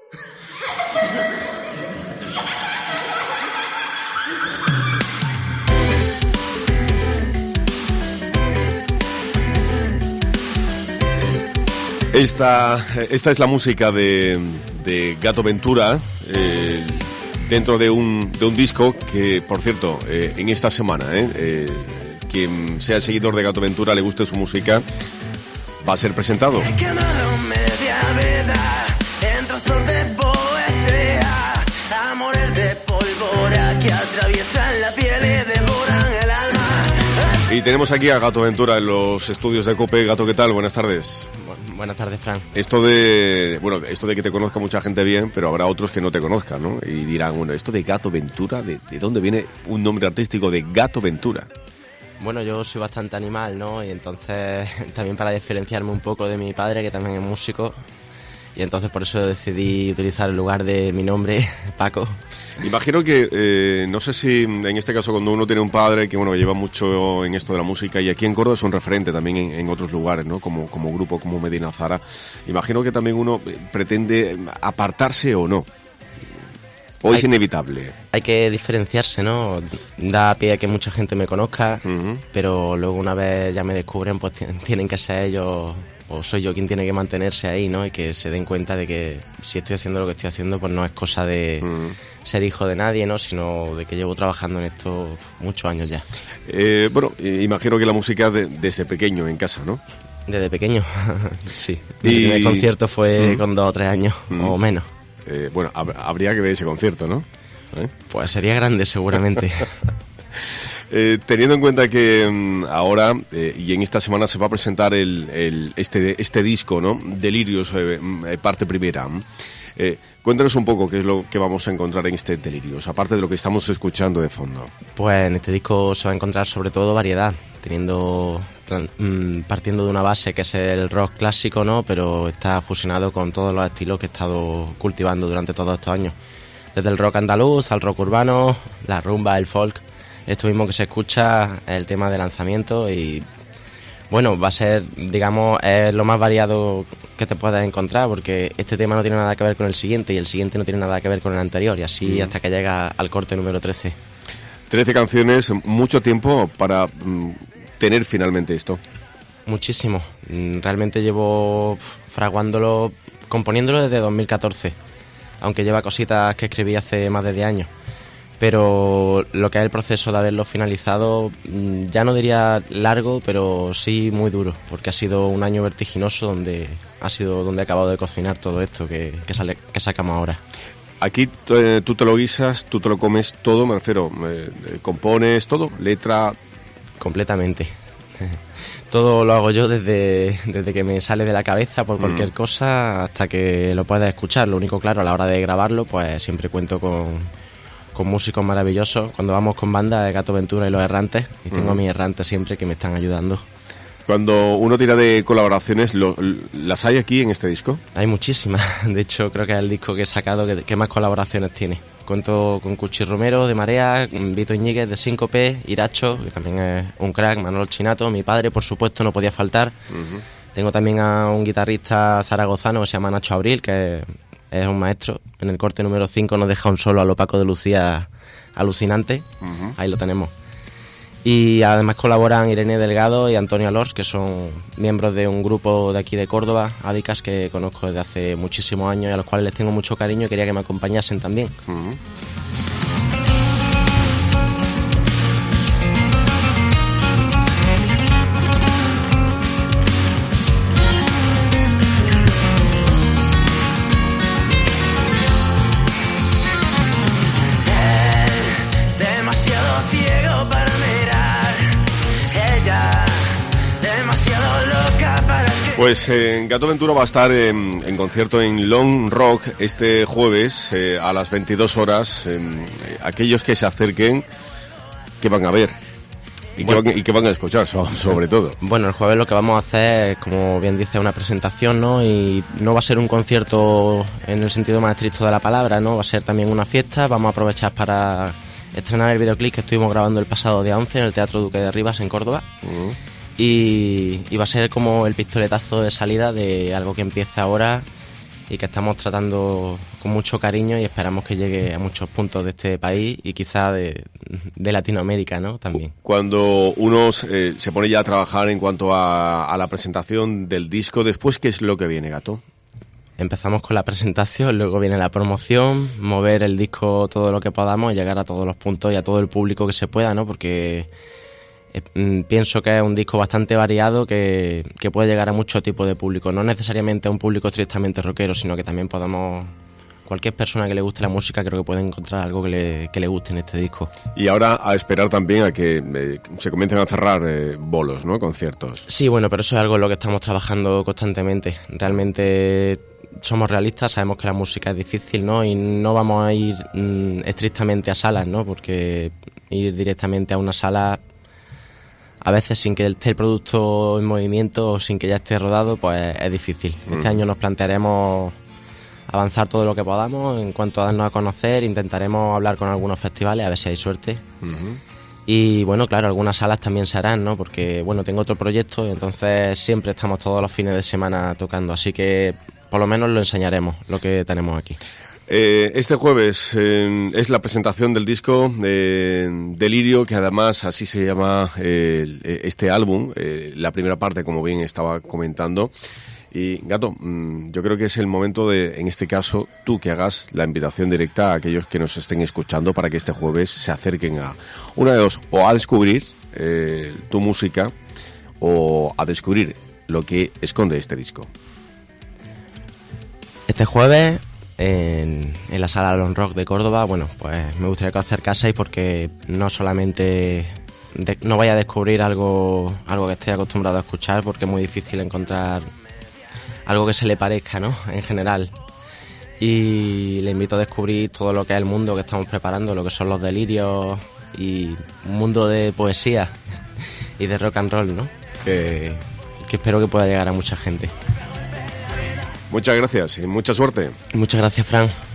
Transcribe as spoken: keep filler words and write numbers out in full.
Esta, esta es la música de, de Gato Ventura, eh, dentro de un, de un disco que, por cierto, eh, en esta semana, eh, eh, quien sea seguidor de Gato Ventura, le guste su música, va a ser presentado. Y tenemos aquí a Gato Ventura en los estudios de COPE. Gato, ¿qué tal? Buenas tardes. Buenas tardes, Fran. Esto de, bueno, esto de que te conozca mucha gente bien, pero habrá otros que no te conozcan, ¿no? Y dirán, bueno, esto de Gato Ventura, ¿de, de dónde viene un nombre artístico de Gato Ventura? Bueno, yo soy bastante animal, ¿no? Y entonces también para diferenciarme un poco de mi padre, que también es músico, y entonces por eso decidí utilizar el lugar de mi nombre, Paco. Imagino que, eh, no sé si en este caso cuando uno tiene un padre que bueno lleva mucho en esto de la música y aquí en Córdoba es un referente también en, en otros lugares, ¿no? Como, como grupo, como Medina Zara. Imagino que también uno pretende apartarse o no. ¿O es inevitable? Hay que diferenciarse, ¿no? Da pie a que mucha gente me conozca, uh-huh. pero luego una vez ya me descubren, pues t- tienen que ser ellos, o soy yo quien tiene que mantenerse ahí, ¿no? Y que se den cuenta de que si estoy haciendo lo que estoy haciendo, pues no es cosa de uh-huh. ser hijo de nadie, ¿no? Sino de que llevo trabajando en esto muchos años ya. Eh, bueno, imagino que la música de, desde pequeño en casa, ¿no? Desde pequeño, sí. Mi y... primer concierto fue uh-huh. con dos o tres años, uh-huh. o menos. Eh, bueno, hab- habría que ver ese concierto, ¿no? ¿Eh? Pues sería grande seguramente. eh, teniendo en cuenta que um, ahora eh, y en esta semana se va a presentar el, el este este disco, ¿no? Delirios, eh, parte primera. Eh, cuéntanos un poco qué es lo que vamos a encontrar en este Delirios, aparte de lo que estamos escuchando de fondo. Pues en este disco se va a encontrar sobre todo variedad, teniendo partiendo de una base que es el rock clásico, ¿no? Pero está fusionado con todos los estilos que he estado cultivando durante todos estos años. Desde el rock andaluz al rock urbano, la rumba, el folk. Esto mismo que se escucha es el tema de lanzamiento y bueno, va a ser, digamos, es lo más variado que te puedas encontrar, porque este tema no tiene nada que ver con el siguiente y el siguiente no tiene nada que ver con el anterior, y así mm. hasta que llega al corte número trece. trece canciones, mucho tiempo para mm, tener finalmente esto. Muchísimo. Realmente llevo fraguándolo, componiéndolo desde dos mil catorce, aunque lleva cositas que escribí hace más de diez años. Pero lo que es el proceso de haberlo finalizado, ya no diría largo, pero sí muy duro, porque ha sido un año vertiginoso donde ha sido donde he acabado de cocinar todo esto que, que, sale, que sacamos ahora. Aquí eh, tú te lo guisas, tú te lo comes todo, me refiero, eh, compones todo, letra... Completamente. Todo lo hago yo desde, desde que me sale de la cabeza por cualquier mm. cosa hasta que lo puedas escuchar. Lo único, claro, a la hora de grabarlo, pues siempre cuento con... con músicos maravillosos. Cuando vamos con banda de Gato Ventura y Los Errantes, y tengo uh-huh. a mis errantes siempre que me están ayudando. Cuando uno tira de colaboraciones, lo, ¿las hay aquí en este disco? Hay muchísimas. De hecho, creo que es el disco que he sacado que, que más colaboraciones tiene. Cuento con Cuchi Romero de Marea, Vito Iñiguez de Síncope, Iracho, que también es un crack, Manolo Chinato, mi padre, por supuesto, no podía faltar. Uh-huh. Tengo también a un guitarrista zaragozano que se llama Nacho Abril, que es un maestro. En el corte número cinco nos deja un solo a lo Paco de Lucía alucinante. Uh-huh. Ahí lo tenemos. Y además colaboran Irene Delgado y Antonio Alors, que son miembros de un grupo de aquí de Córdoba, Abicas, que conozco desde hace muchísimos años y a los cuales les tengo mucho cariño y quería que me acompañasen también. Uh-huh. Pues eh, Gato Ventura va a estar en, en concierto en Long Rock este jueves eh, a las veintidós horas. Eh, aquellos que se acerquen, ¿qué van a ver? ¿Y, bueno, qué, van, y qué van a escuchar, so, sobre todo? Bueno, el jueves lo que vamos a hacer es, como bien dice, una presentación, ¿no? Y no va a ser un concierto en el sentido más estricto de la palabra, ¿no? Va a ser también una fiesta. Vamos a aprovechar para estrenar el videoclip que estuvimos grabando el pasado día once en el Teatro Duque de Rivas, en Córdoba. Uh-huh. Y, y va a ser como el pistoletazo de salida de algo que empieza ahora y que estamos tratando con mucho cariño y esperamos que llegue a muchos puntos de este país y quizá de, de Latinoamérica, ¿no? También. Cuando uno eh, se pone ya a trabajar en cuanto a, a la presentación del disco, después, ¿qué es lo que viene, Gato? Empezamos con la presentación, luego viene la promoción, mover el disco todo lo que podamos, llegar a todos los puntos y a todo el público que se pueda, ¿no? Porque eh, pienso que es un disco bastante variado que, que puede llegar a muchos tipos de público, no necesariamente a un público estrictamente rockero, sino que también podamos... Cualquier persona que le guste la música creo que puede encontrar algo que le, que le guste en este disco. Y ahora a esperar también a que eh, se comiencen a cerrar eh, bolos, ¿no? Conciertos. Sí, bueno, pero eso es algo en lo que estamos trabajando constantemente. Realmente somos realistas, sabemos que la música es difícil, ¿no? Y no vamos a ir mmm, estrictamente a salas, ¿no? Porque ir directamente a una sala, a veces sin que esté el producto en movimiento o sin que ya esté rodado, pues es difícil. Mm. Este año nos plantearemos avanzar todo lo que podamos en cuanto a darnos a conocer, intentaremos hablar con algunos festivales a ver si hay suerte. Uh-huh. Y bueno, claro, algunas salas también se harán, ¿no? Porque bueno, tengo otro proyecto y entonces siempre estamos todos los fines de semana tocando, así que por lo menos lo enseñaremos, lo que tenemos aquí. Eh, este jueves eh, es la presentación del disco eh, Delirio, que además así se llama eh, este álbum, eh, la primera parte, como bien estaba comentando. Y Gato, yo creo que es el momento de, en este caso, tú que hagas la invitación directa a aquellos que nos estén escuchando para que este jueves se acerquen a una de dos, o a descubrir eh, tu música o a descubrir lo que esconde este disco. Este jueves en, en la sala Alon Rock de Córdoba, bueno, pues me gustaría que os acercaseis porque no solamente... De, no vaya a descubrir algo, algo que estéis acostumbrado a escuchar, porque es muy difícil encontrar algo que se le parezca, ¿no? En general. Y le invito a descubrir todo lo que es el mundo que estamos preparando, lo que son los delirios y un mundo de poesía y de rock and roll, ¿no? Que, que espero que pueda llegar a mucha gente. Muchas gracias y mucha suerte. Muchas gracias, Fran.